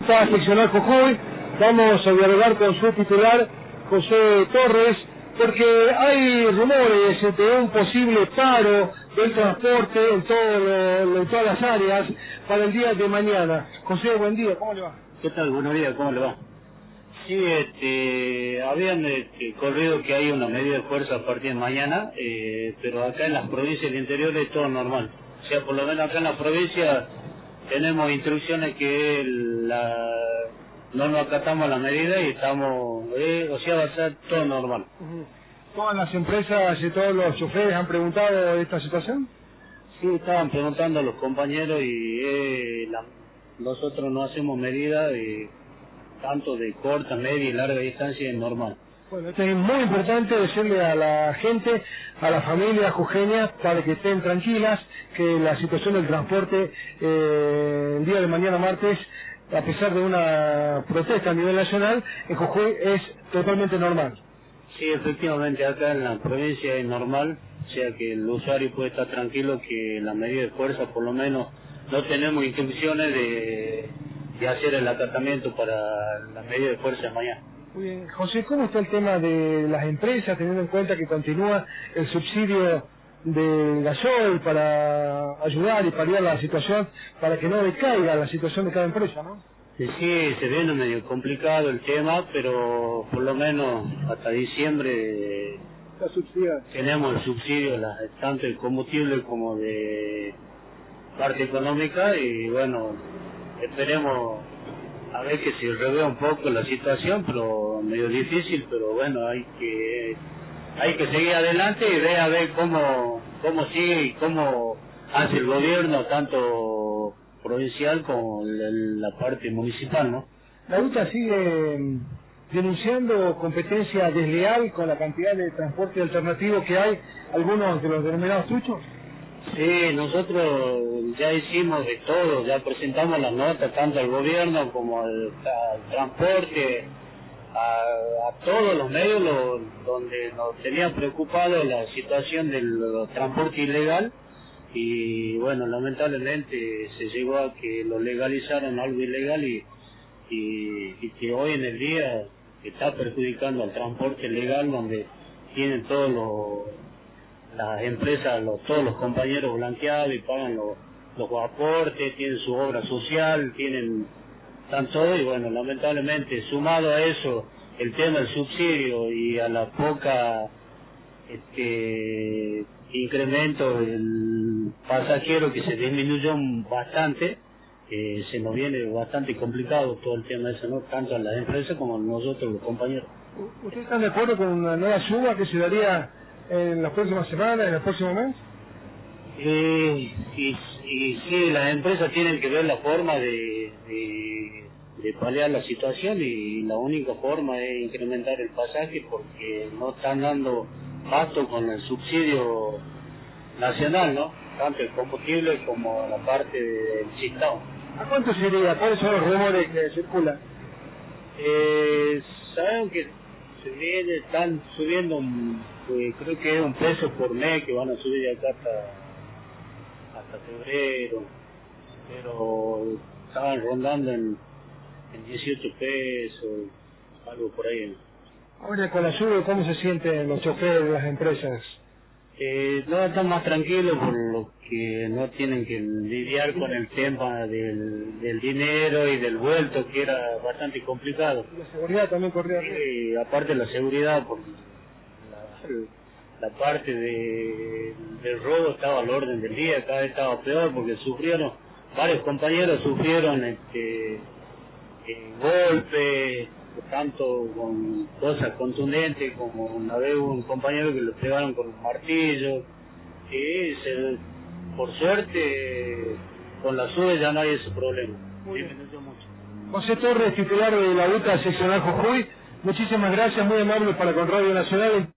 UTA seccional Jujuy. Vamos a dialogar con su titular, José Torres, porque hay rumores de un posible paro del transporte en todas las áreas para el día de mañana. José, buen día, ¿cómo le va? ¿Qué tal? Buenos días, ¿cómo le va? Sí, habían corrido que hay una medida de fuerza a partir de mañana, pero acá en las provincias del interior es todo normal. O sea, por lo menos acá en la provincia tenemos instrucciones que no nos acatamos la medida y estamos, o sea, va a ser todo normal. ¿Todas las empresas y todos los choferes han preguntado de esta situación? Sí, estaban preguntando a los compañeros y nosotros no hacemos medidas tanto de corta, media y larga distancia, es normal. Bueno, esto es muy importante decirle a la gente, a las familias jujeñas, para que estén tranquilas, que la situación del transporte el día de mañana martes, a pesar de una protesta a nivel nacional, en Jujuy es totalmente normal. Sí, efectivamente, acá en la provincia es normal, o sea que el usuario puede estar tranquilo que la medida de fuerza, por lo menos, no tenemos intenciones de hacer el acatamiento para la medida de fuerza de mañana. Muy bien. José, ¿cómo está el tema de las empresas, teniendo en cuenta que continúa el subsidio del gasoil para ayudar y paliar la situación, para que no decaiga la situación de cada empresa, ¿no? Sí, se viene medio complicado el tema, pero por lo menos hasta diciembre tenemos el subsidio tanto de combustible como de parte económica y bueno, esperemos a ver que se revea un poco la situación, pero medio difícil, pero bueno, hay que seguir adelante y ver a ver cómo sigue y cómo hace el gobierno, tanto provincial como la parte municipal, ¿no? La UTA sigue denunciando competencia desleal con la cantidad de transporte alternativo que hay, algunos de los denominados truchos. Sí, nosotros ya hicimos de todo, ya presentamos las notas tanto al gobierno como al transporte, a todos los medios donde nos tenía preocupado la situación del transporte ilegal y bueno, lamentablemente se llegó a que lo legalizaron algo ilegal y que hoy en el día está perjudicando al transporte legal donde tienen las empresas, todos los compañeros blanqueados y pagan los aportes, tienen su obra social, están todo y bueno, lamentablemente sumado a eso el tema del subsidio y a la poca incremento del pasajero que se disminuyó bastante, se nos viene bastante complicado todo el tema ese, ¿no? Tanto a las empresas como a nosotros los compañeros. ¿Ustedes están de acuerdo con una nueva suba que se daría en las próximas semanas, en el próximo mes? Y sí, las empresas tienen que ver la forma de paliar la situación y la única forma es incrementar el pasaje porque no están dando pasto con el subsidio nacional, ¿no? Tanto el combustible como la parte del chistao. ¿A cuánto sería? ¿Cuáles son los rumores que circulan? Saben que están subiendo, creo que es un peso por mes que van a subir de acá hasta febrero, pero estaban rondando en 18 pesos, algo por ahí. Ahora con la lluvia, ¿cómo se sienten los choferes de las empresas? No, están más tranquilos por lo que no tienen que lidiar con el tema del dinero y del vuelto, que era bastante complicado. ¿Y la seguridad también corría? Sí, aparte de la seguridad, por la parte del robo estaba al orden del día, cada vez estaba peor porque varios compañeros sufrieron golpes, tanto con cosas contundentes como una vez un compañero que lo pegaron con un martillo y por suerte con la SUBE ya no hay ese problema. Disminuyó mucho. José Torres, titular de la UTA seccional Jujuy, muchísimas gracias, muy amable para con Radio Nacional.